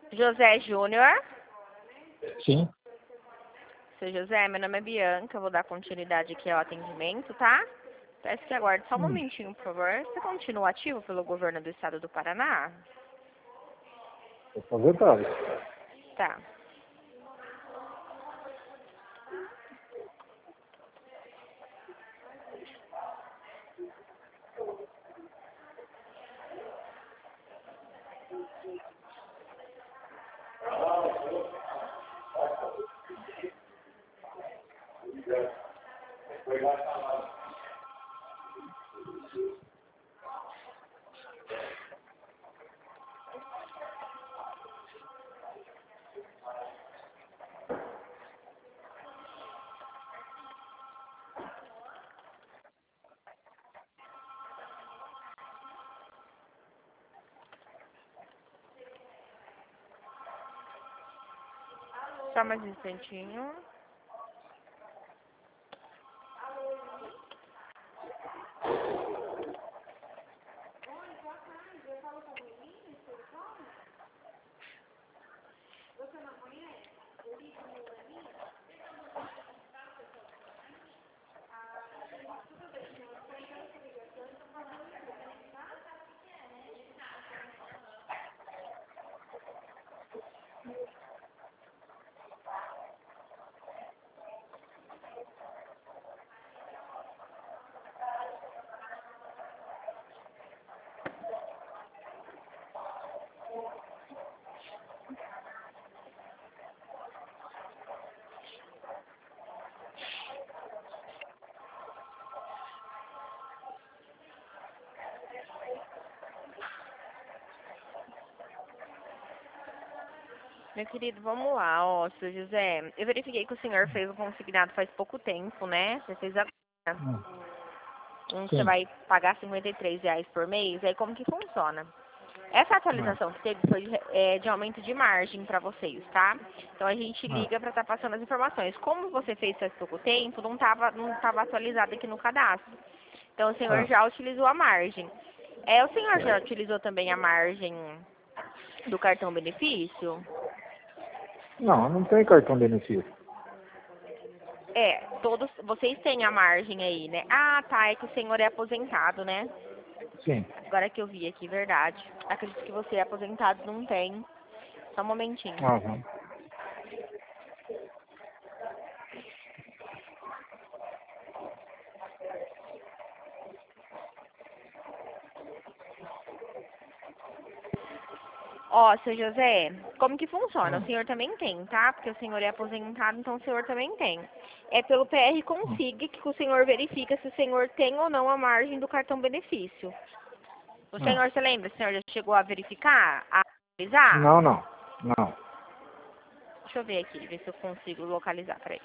José Júnior. Sim. Seu José, meu nome é Bianca, eu vou dar continuidade aqui ao atendimento, tá? Peço que aguarde só um momentinho, por favor. Você continua ativo pelo governo do estado do Paraná? Aposentado. Tá. Só mais um instantinho. Meu querido, vamos lá, ó, seu José. Eu verifiquei que o senhor fez o consignado faz pouco tempo, né? Você fez agora. Onde você Sim. vai pagar R$ 53 por mês. Aí como que funciona? Essa atualização que teve foi de aumento de margem para vocês, tá? Então a gente liga para estar passando as informações. Como você fez faz pouco tempo, não tava atualizado aqui no cadastro. Então o senhor já utilizou a margem. O senhor já utilizou também a margem do cartão benefício? Não tem cartão benefício. Todos vocês têm a margem aí, né? Ah, tá, é que o senhor é aposentado, né? Sim. Agora que eu vi aqui, verdade. Acredito que você é aposentado, não tem. Só um momentinho. Aham. Ó, seu José, como que funciona? O senhor também tem, tá? Porque o senhor é aposentado, então o senhor também tem. É pelo PR Consig que o senhor verifica se o senhor tem ou não a margem do cartão benefício. O senhor, você lembra? O senhor já chegou a verificar? A analisar? Não. Deixa eu ver aqui, ver se eu consigo localizar. Peraí.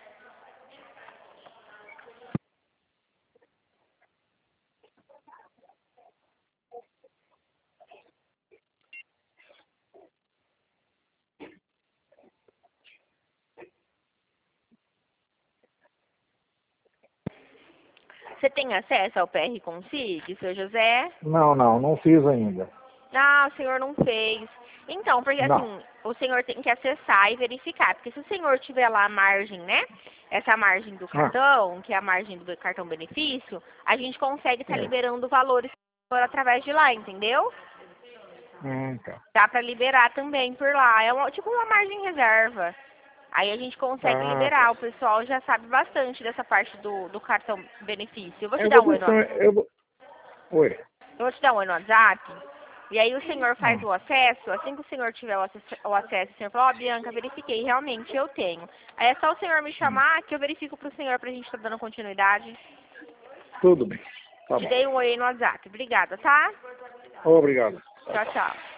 Você tem acesso ao PR Consig, seu José? Não fiz ainda. Ah, o senhor não fez. Então, porque Não. assim, o senhor tem que acessar e verificar. Porque se o senhor tiver lá a margem, né? Essa margem do cartão, que é a margem do cartão benefício, a gente consegue estar liberando valores através de lá, entendeu? Tá. Dá pra liberar também por lá. Tipo uma margem reserva. Aí a gente consegue liberar. Tá. O pessoal já sabe bastante dessa parte do cartão benefício. Eu vou te Eu dar vou um oi no, deixar. Oi. eu vou te dar um oi no WhatsApp. E aí o senhor faz o acesso, assim que o senhor tiver o acesso, o senhor fala, ó, Bianca, verifiquei, realmente eu tenho. Aí é só o senhor me chamar que eu verifico pro senhor pra gente estar dando continuidade. Tudo bem. Tá Te bom. dei um oi aí no WhatsApp. Obrigada, tá? Obrigado. Tchau, tchau.